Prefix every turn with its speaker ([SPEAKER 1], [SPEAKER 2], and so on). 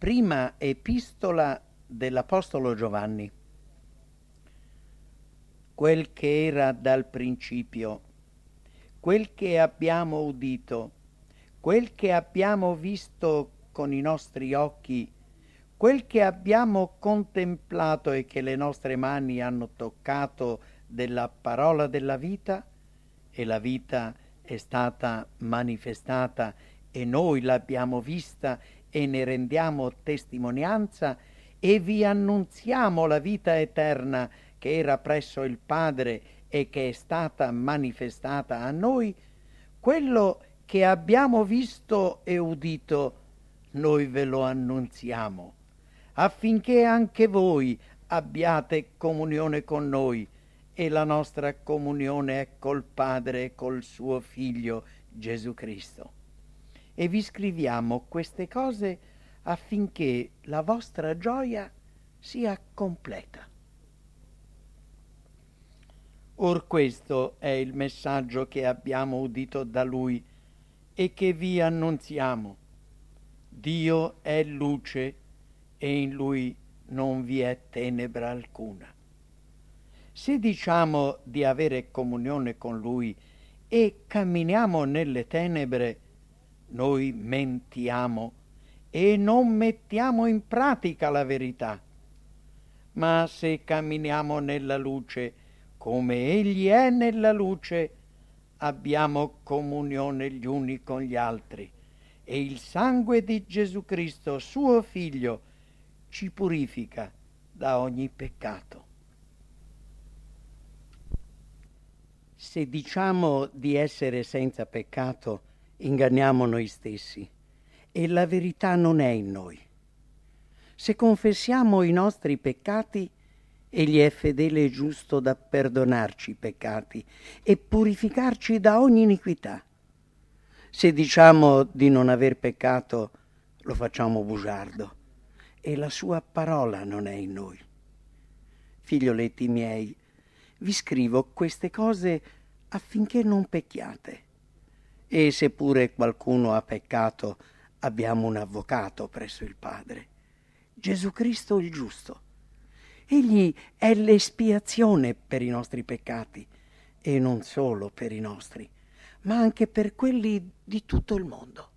[SPEAKER 1] Prima epistola dell'Apostolo Giovanni. Quel che era dal principio, quel che abbiamo udito, quel che abbiamo visto con i nostri occhi, quel che abbiamo contemplato e che le nostre mani hanno toccato della parola della vita, e la vita è stata manifestata e noi l'abbiamo vista e ne rendiamo testimonianza e vi annunziamo la vita eterna che era presso il Padre e che è stata manifestata a noi. Quello che abbiamo visto e udito noi ve lo annunziamo, affinché anche voi abbiate comunione con noi, e la nostra comunione è col Padre e col suo Figlio Gesù Cristo. E vi scriviamo queste cose affinché la vostra gioia sia completa. Or questo è il messaggio che abbiamo udito da Lui e che vi annunziamo. Dio è luce e in Lui non vi è tenebra alcuna. Se diciamo di avere comunione con Lui e camminiamo nelle tenebre, noi mentiamo e non mettiamo in pratica la verità. Ma se camminiamo nella luce, come Egli è nella luce, abbiamo comunione gli uni con gli altri, e il sangue di Gesù Cristo, suo Figlio, ci purifica da ogni peccato. Se diciamo di essere senza peccato, inganniamo noi stessi e la verità non è in noi. Se confessiamo i nostri peccati, Egli è fedele e giusto da perdonarci i peccati e purificarci da ogni iniquità. Se diciamo di non aver peccato, lo facciamo bugiardo e la sua parola non è in noi. Figlioletti miei, vi scrivo queste cose affinché non pecchiate. E se pure qualcuno ha peccato, abbiamo un avvocato presso il Padre, Gesù Cristo il giusto. Egli è l'espiazione per i nostri peccati, e non solo per i nostri, ma anche per quelli di tutto il mondo.